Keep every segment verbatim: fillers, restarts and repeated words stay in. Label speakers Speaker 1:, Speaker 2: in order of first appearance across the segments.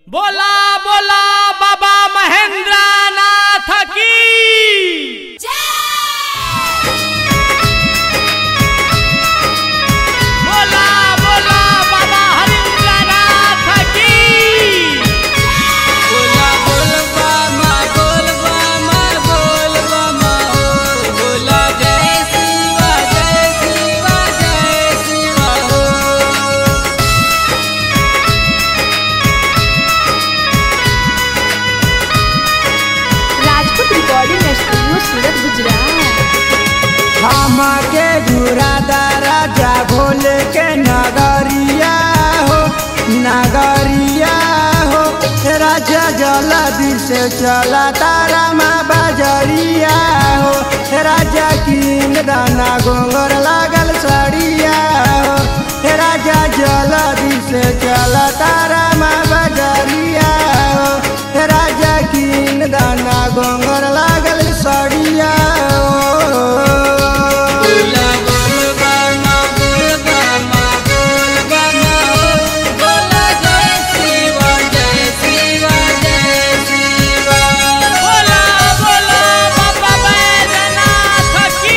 Speaker 1: बोला बोला बाबा महेंद्र नाथ की बोला बोला बाबा हरिंद्र नाथ की
Speaker 2: बोला बोल बामा बोल बामा बोल बामा हो बोला जय शिवा जय शिवा जय शिवा हो।
Speaker 3: Rajput recording studio Surat Gujarat.
Speaker 2: के जुरादा राजा भोले के नगरिया हो नगरिया हो राजा जल्दी से चला तारा माँ बजरिया हो राजा कीन दाना गोंगर लागल सड़िया हो राजा जल्दी से चला तारा माँ बजरिया हो राजा कीन दाना गोंगर लागल सड़िया हो।
Speaker 1: बोला बोला बाबा बैजनाथ की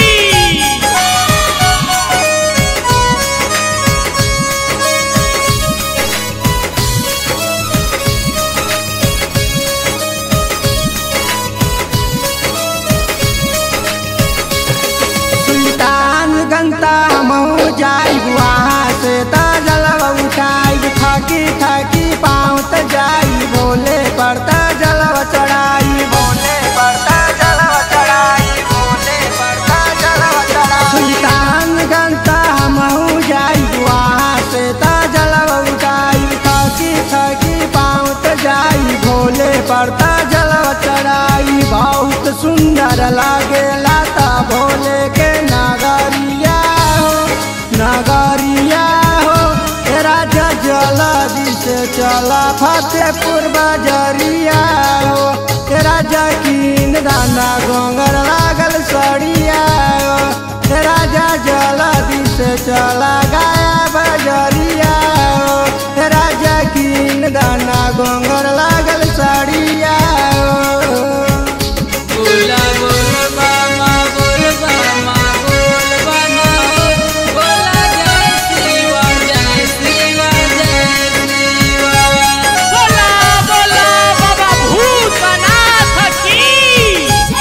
Speaker 2: सुल्तान गंता हमहू जाइब वहाँ से तजलवा उठाइब थकी थकी पाँव त जाई भोले पड़ता जलवा चढ़ाई भोले पड़ता जलवा चढ़ाई भोले पड़ता जलवा चढ़ाई। सुल्तान गंता हमहू जाइब वहाँ से तजलवा उठाइब थकी थकी पाँव त जाई भोले पड़ता जलवा चढ़ाई। बहुत सुंदर लागेला ता भोले के नगरिया हो नगरिया हो राजा जल्दी से चला फतेहपुर बजरिया हो राजा कीन दाना गोंगर लागल सड़िया हो राजा जल्दी से चला गया बजरिया हो राजा कीन दाना गोंगर लागल सड़िया हो। बोला बोल बामा बोल बामा बोल बामा हो बोला जय शिवा जय शिवा जय शिवा।
Speaker 1: बोला बोला बाबा भूतनाथ की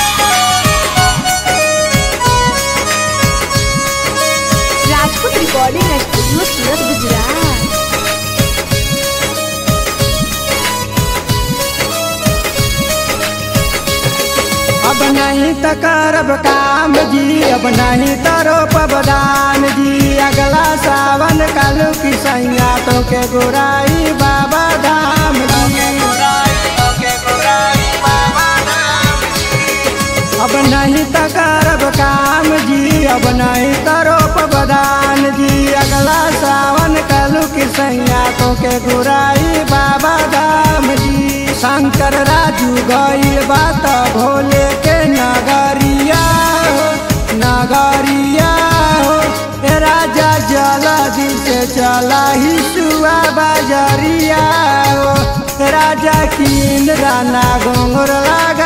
Speaker 3: राजपूत रिकॉर्डिंग स्टूडियो सूरत गुजरात।
Speaker 2: अब नहीं तो करब काम जी अब नहीं तो रोपब दान जी अगला सावन कालू की सैया तो के गोराई बाबा धाम जी। अब नहीं तो करब काम जी अब नहीं तो रोपब दान जी अगला सावन कालू की सैया तो के गोराई बाबा धाम जी। शंकर राजू गईल बात भोले के नगरिया हो नगरिया हो राजा जल्दी से चला ही सुआ बजरिया हो राजा कीन दाना गोंगर लाग